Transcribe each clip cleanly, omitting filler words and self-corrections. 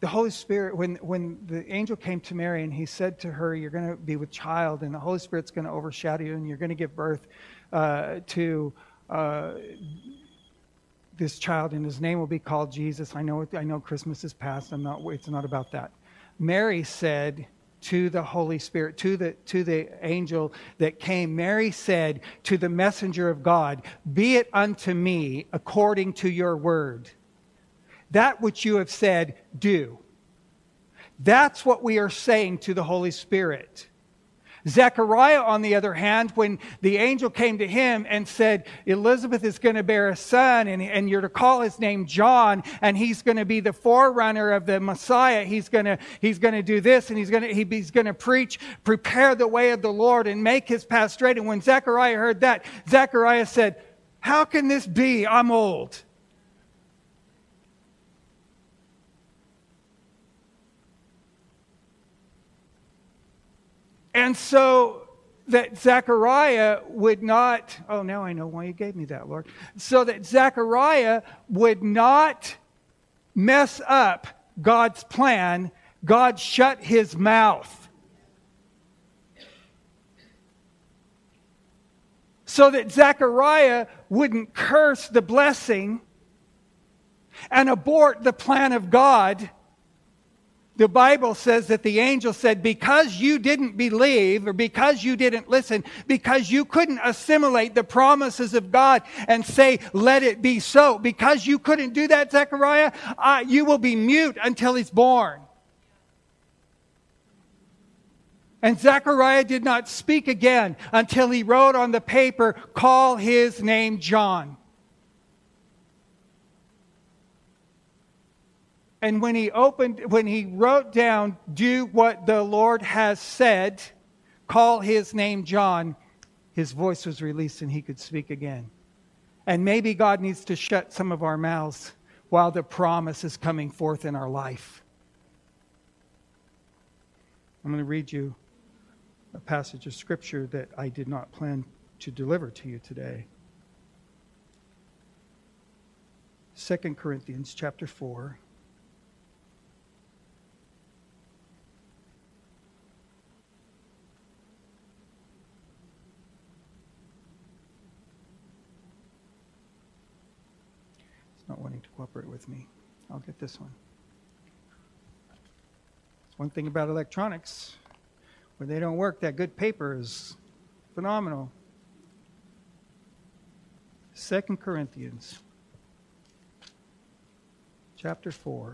the Holy Spirit, when the angel came to Mary and he said to her, you're going to be with child and the Holy Spirit's going to overshadow you and you're going to give birth to this child and his name will be called Jesus. I know Christmas is past. It's not about that. Mary said to the Holy Spirit, to the angel that came, Mary said to the messenger of God, be it unto me according to your word. That which you have said, do. That's what we are saying to the Holy Spirit. Zechariah, on the other hand, when the angel came to him and said, Elizabeth is going to bear a son and you're to call his name John and he's going to be the forerunner of the Messiah. He's going to do this and he's going to preach, prepare the way of the Lord and make his path straight. And when Zechariah heard that, Zechariah said, how can this be? I'm old. And so that Zechariah would not, oh, now I know why you gave me that, Lord. So that Zechariah would not mess up God's plan, God shut his mouth. So that Zechariah wouldn't curse the blessing and abort the plan of God. The Bible says that the angel said, because you didn't believe or because you didn't listen, because you couldn't assimilate the promises of God and say, let it be so. Because you couldn't do that, Zechariah, you will be mute until he's born. And Zechariah did not speak again until he wrote on the paper, call his name John. And when he wrote down, do what the Lord has said, call his name John, his voice was released and he could speak again. And maybe God needs to shut some of our mouths while the promise is coming forth in our life. I'm going to read you a passage of Scripture that I did not plan to deliver to you today. 2 Corinthians chapter 4. Not wanting to cooperate with me. I'll get this one. One thing about electronics, when they don't work, that good paper is phenomenal. 2 Corinthians chapter 4.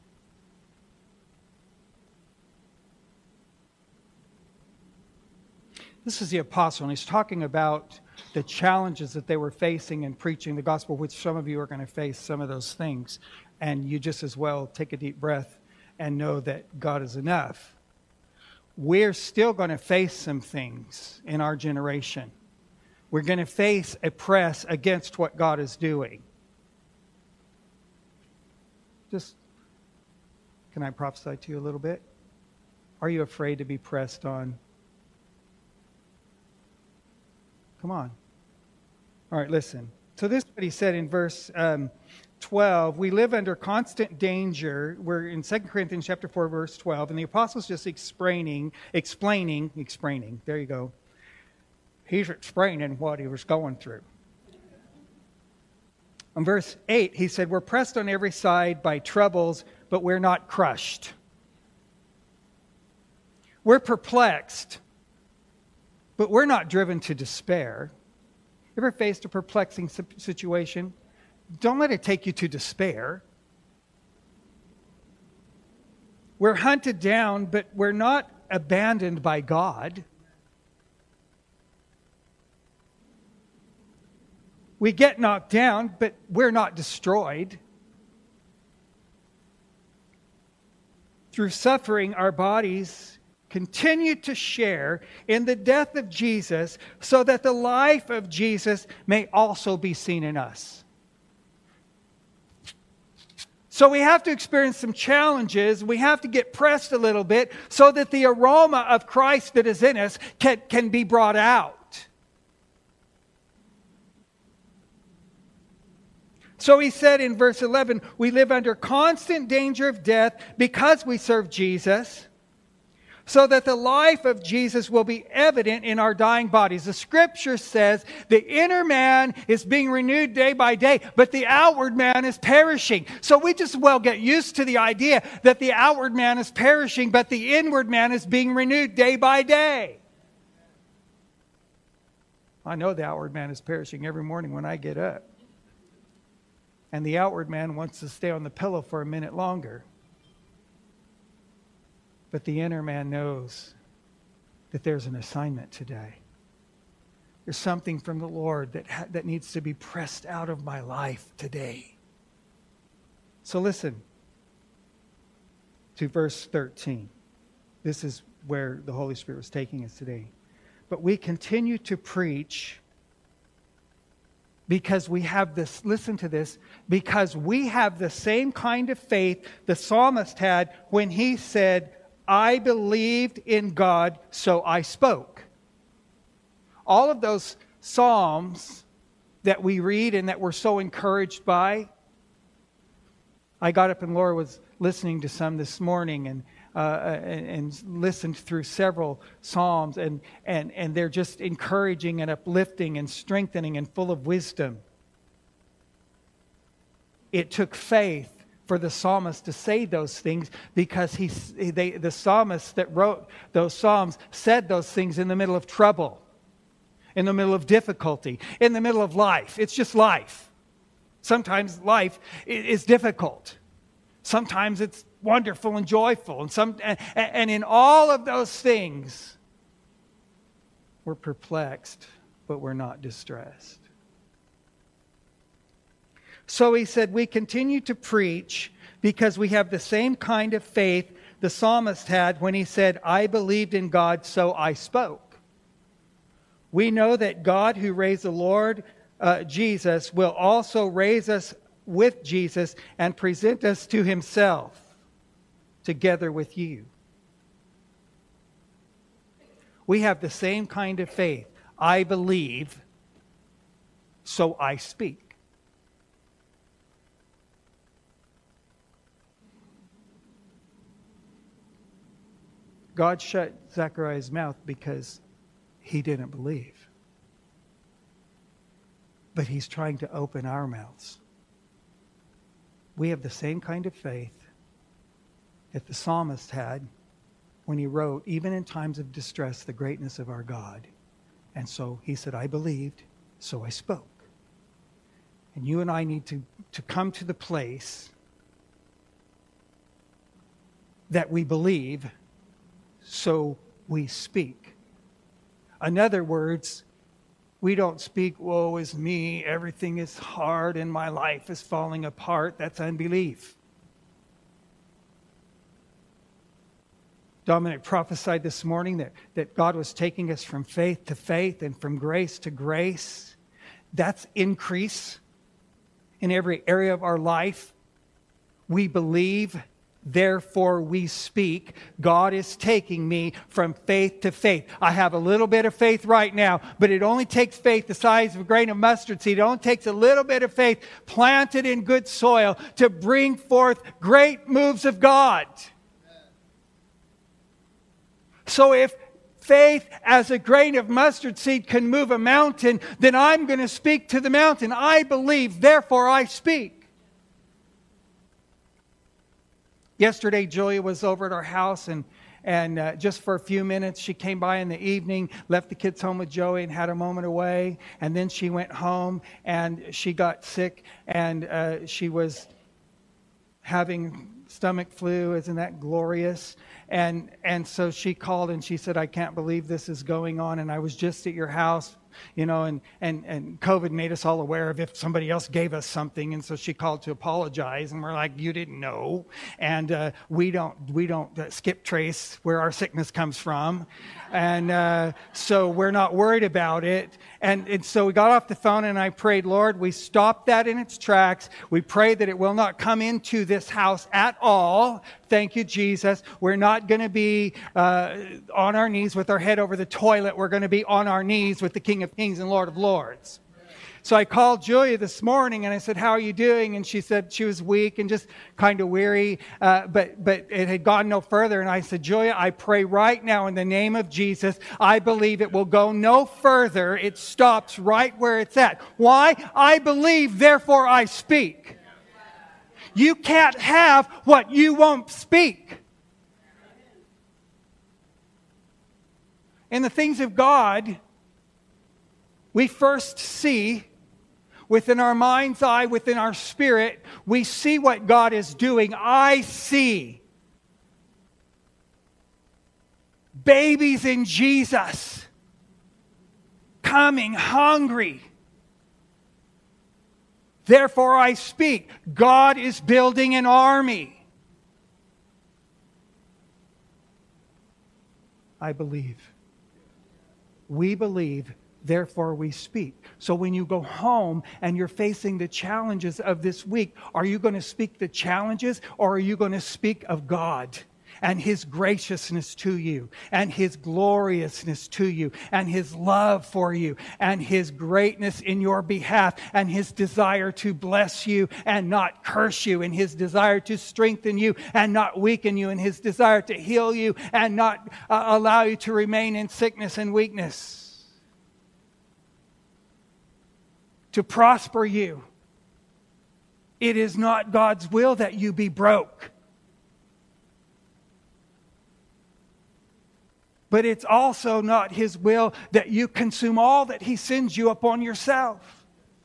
This is the apostle, and he's talking about the challenges that they were facing in preaching the gospel, which some of you are going to face some of those things. And you just as well take a deep breath and know that God is enough. We're still going to face some things in our generation. We're going to face a press against what God is doing. Can I prophesy to you a little bit? Are you afraid to be pressed on? Come on. All right, listen. So this is what he said in verse 12. We live under constant danger. We're in 2 Corinthians chapter 4, verse 12. And the apostle's just explaining. There you go. He's explaining what he was going through. In verse 8, he said, we're pressed on every side by troubles, but we're not crushed. We're perplexed, but we're not driven to despair. Ever faced a perplexing situation? Don't let it take you to despair. We're hunted down, but we're not abandoned by God. We get knocked down, but we're not destroyed. Through suffering, our bodies continue to share in the death of Jesus so that the life of Jesus may also be seen in us. So we have to experience some challenges. We have to get pressed a little bit so that the aroma of Christ that is in us can be brought out. So he said in verse 11, we live under constant danger of death because we serve Jesus, so that the life of Jesus will be evident in our dying bodies. The scripture says the inner man is being renewed day by day, but the outward man is perishing. So we just well get used to the idea that the outward man is perishing, but the inward man is being renewed day by day. I know the outward man is perishing every morning when I get up. And the outward man wants to stay on the pillow for a minute longer. But the inner man knows that there's an assignment today. There's something from the Lord that needs to be pressed out of my life today. So listen to verse 13. This is where the Holy Spirit was taking us today. But we continue to preach because we have this, listen to this, because we have the same kind of faith the psalmist had when he said, I believed in God, so I spoke. All of those psalms that we read and that we're so encouraged by, I got up and Laura was listening to some this morning and listened through several psalms, and they're just encouraging and uplifting and strengthening and full of wisdom. It took faith for the psalmist to say those things because the psalmist that wrote those psalms said those things in the middle of trouble, in the middle of difficulty, in the middle of life. It's just life. Sometimes life is difficult. Sometimes it's wonderful and joyful. And in all of those things, we're perplexed, but we're not distressed. So he said, we continue to preach because we have the same kind of faith the psalmist had when he said, I believed in God, so I spoke. We know that God who raised the Lord Jesus will also raise us with Jesus and present us to himself together with you. We have the same kind of faith. I believe, so I speak. God shut Zechariah's mouth because he didn't believe. But he's trying to open our mouths. We have the same kind of faith that the psalmist had when he wrote, even in times of distress, the greatness of our God. And so he said, I believed, so I spoke. And you and I need to come to the place that we believe, so we speak. In other words, we don't speak, woe is me, everything is hard and my life is falling apart. That's unbelief. Dominic prophesied this morning that God was taking us from faith to faith and from grace to grace. That's increase in every area of our life. We believe, therefore we speak. God is taking me from faith to faith. I have a little bit of faith right now, but it only takes faith the size of a grain of mustard seed. It only takes a little bit of faith planted in good soil to bring forth great moves of God. So if faith as a grain of mustard seed can move a mountain, then I'm going to speak to the mountain. I believe, therefore I speak. Yesterday, Julia was over at our house, and just for a few minutes, she came by in the evening, left the kids home with Joey and had a moment away. And then she went home, and she got sick, and she was having stomach flu. Isn't that glorious? And so she called and she said, I can't believe this is going on. And I was just at your house, you know, and COVID made us all aware of if somebody else gave us something. And so she called to apologize. And we're like, you didn't know. And we don't skip trace where our sickness comes from. And so we're not worried about it. And so we got off the phone and I prayed, Lord, we stop that in its tracks. We pray that it will not come into this house at all. Thank you, Jesus. We're not going to be on our knees with our head over the toilet. We're going to be on our knees with the King of Kings and Lord of Lords. So I called Julia this morning and I said, how are you doing? And she said she was weak and just kind of weary, but it had gone no further. And I said, Julia, I pray right now in the name of Jesus, I believe it will go no further. It stops right where it's at. Why? I believe, therefore I speak. You can't have what you won't speak. In the things of God, we first see within our mind's eye, within our spirit, we see what God is doing. I see babies in Jesus coming hungry. Therefore I speak. God is building an army. I believe. We believe, therefore we speak. So when you go home and you're facing the challenges of this week, are you going to speak the challenges or are you going to speak of God and His graciousness to you and His gloriousness to you and His love for you and His greatness in your behalf and His desire to bless you and not curse you and His desire to strengthen you and not weaken you and His desire to heal you and not allow you to remain in sickness and weakness, to prosper you. It is not God's will that you be broke. But it's also not His will that you consume all that He sends you upon yourself.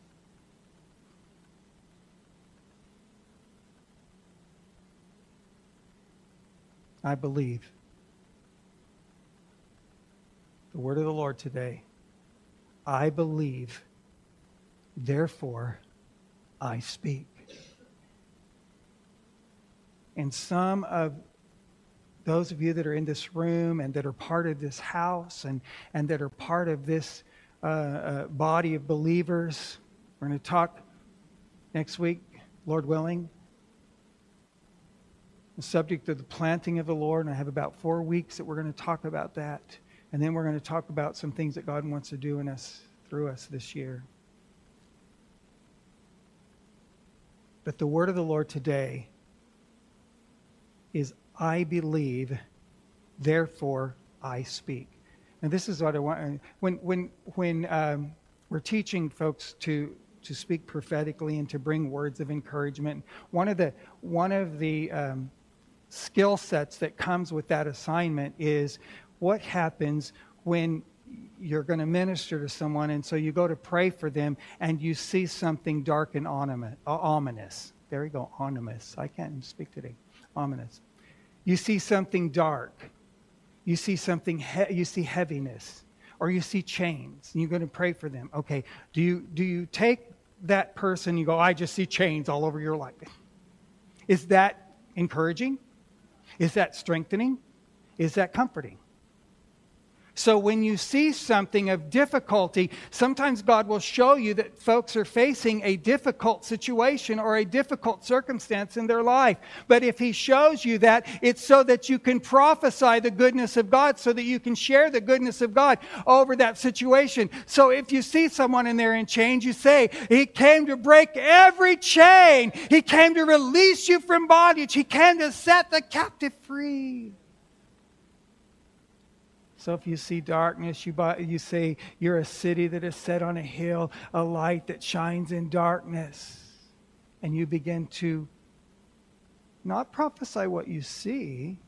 I believe the word of the Lord today. I believe, therefore I speak. And some of those of you that are in this room and that are part of this house and that are part of this body of believers, we're going to talk next week, Lord willing, the subject of the planting of the Lord. And I have about 4 weeks that we're going to talk about that. And then we're going to talk about some things that God wants to do in us, through us this year. But the word of the Lord today is, I believe, therefore I speak. And this is what I want. When we're teaching folks to speak prophetically and to bring words of encouragement, one of the skill sets that comes with that assignment is what happens when you're going to minister to someone, and so you go to pray for them, and you see something dark and ominous. There we go, ominous. I can't even speak today. Ominous. You see something dark. You see something. You see heaviness, or you see chains, and you're going to pray for them. Okay. Do you take that person? You go, I just see chains all over your life. Is that encouraging? Is that strengthening? Is that comforting? So when you see something of difficulty, sometimes God will show you that folks are facing a difficult situation or a difficult circumstance in their life. But if He shows you that, it's so that you can prophesy the goodness of God, so that you can share the goodness of God over that situation. So if you see someone in there in chains, you say, He came to break every chain. He came to release you from bondage. He came to set the captive free. So if you see darkness, you say you're a city that is set on a hill, a light that shines in darkness. And you begin to not prophesy what you see,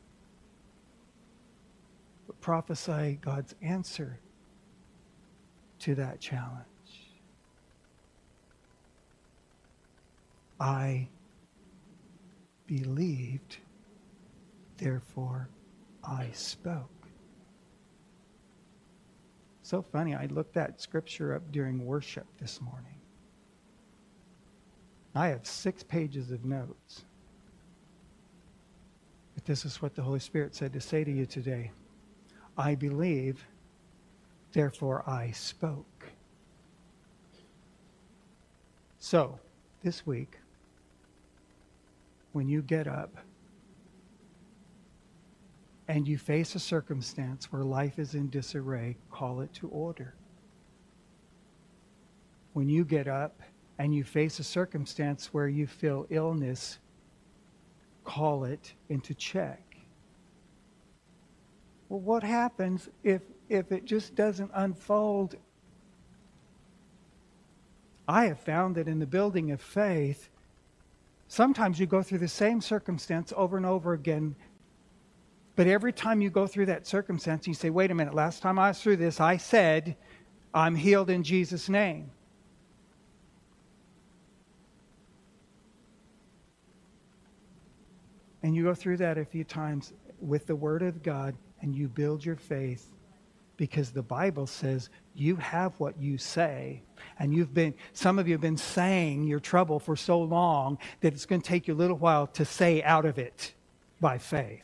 but prophesy God's answer to that challenge. I believed, therefore I spoke. So funny, I looked that scripture up during worship this morning. I have 6 pages of notes. But this is what the Holy Spirit said to say to you today. I believe, therefore I spoke. So, this week, when you get up and you face a circumstance where life is in disarray, call it to order. when you get up and you face a circumstance where you feel illness, call it into check. Well, what happens if it just doesn't unfold? I have found that in the building of faith, sometimes you go through the same circumstance over and over again. But every time you go through that circumstance, you say, wait a minute, last time I was through this, I said, I'm healed in Jesus' name. And you go through that a few times with the Word of God, and you build your faith, because the Bible says you have what you say. And some of you have been saying your trouble for so long that it's going to take you a little while to say out of it by faith.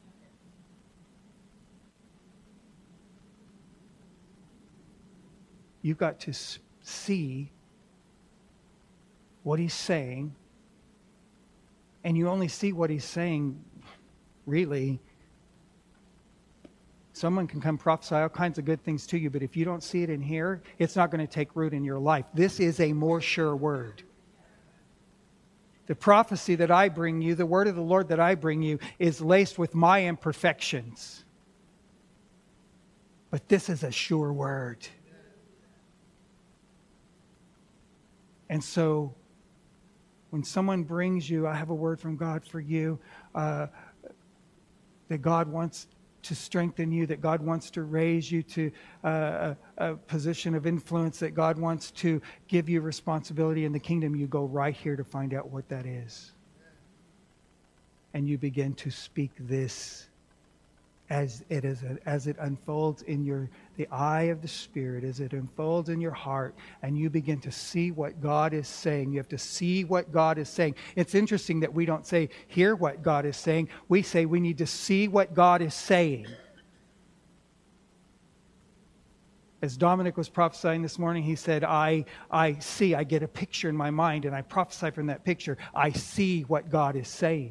You've got to see what He's saying. And you only see what He's saying, really. Someone can come prophesy all kinds of good things to you, but if you don't see it in here, it's not going to take root in your life. This is a more sure word. The prophecy that I bring you, the word of the Lord that I bring you, is laced with my imperfections. But this is a sure word. And so, when someone brings you, I have a word from God for you, that God wants to strengthen you, that God wants to raise you to a position of influence, that God wants to give you responsibility in the kingdom, you go right here to find out what that is. And you begin to speak this as it unfolds in the eye of the Spirit, as it unfolds in your heart, and you begin to see what God is saying. You have to see what God is saying. It's interesting that we don't say, hear what God is saying. We say we need to see what God is saying. As Dominic was prophesying this morning, he said, I get a picture in my mind, and I prophesy from that picture. I see what God is saying.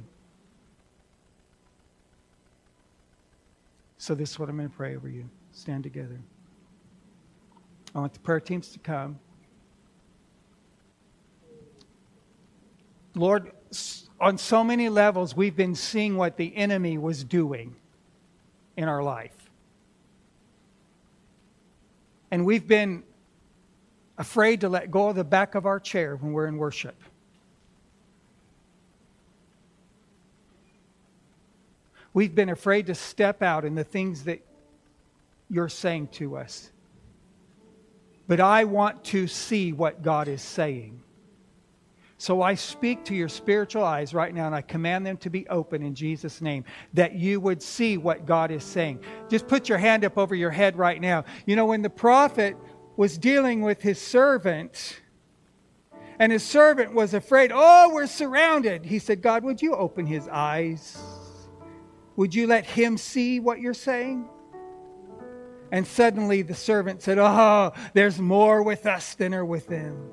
So this is what I'm going to pray over you. Stand together. I want the prayer teams to come. Lord, on so many levels, we've been seeing what the enemy was doing in our life. And we've been afraid to let go of the back of our chair when we're in worship. We've been afraid to step out in the things that you're saying to us. But I want to see what God is saying. So I speak to your spiritual eyes right now, and I command them to be open in Jesus' name, that you would see what God is saying. Just put your hand up over your head right now. You know, when the prophet was dealing with his servant, and his servant was afraid, oh, we're surrounded. He said, God, would you open his eyes? Would you let him see what you're saying? And suddenly the servant said, oh, there's more with us than are with them.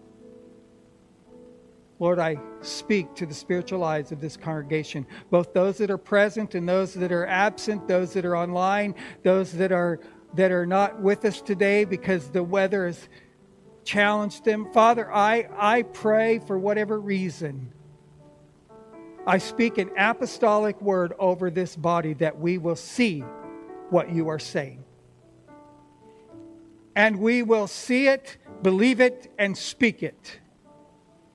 Lord, I speak to the spiritual eyes of this congregation, both those that are present and those that are absent, those that are online, those that are not with us today because the weather has challenged them. Father, I pray for whatever reason, I speak an apostolic word over this body that we will see what you are saying. And we will see it, believe it, and speak it.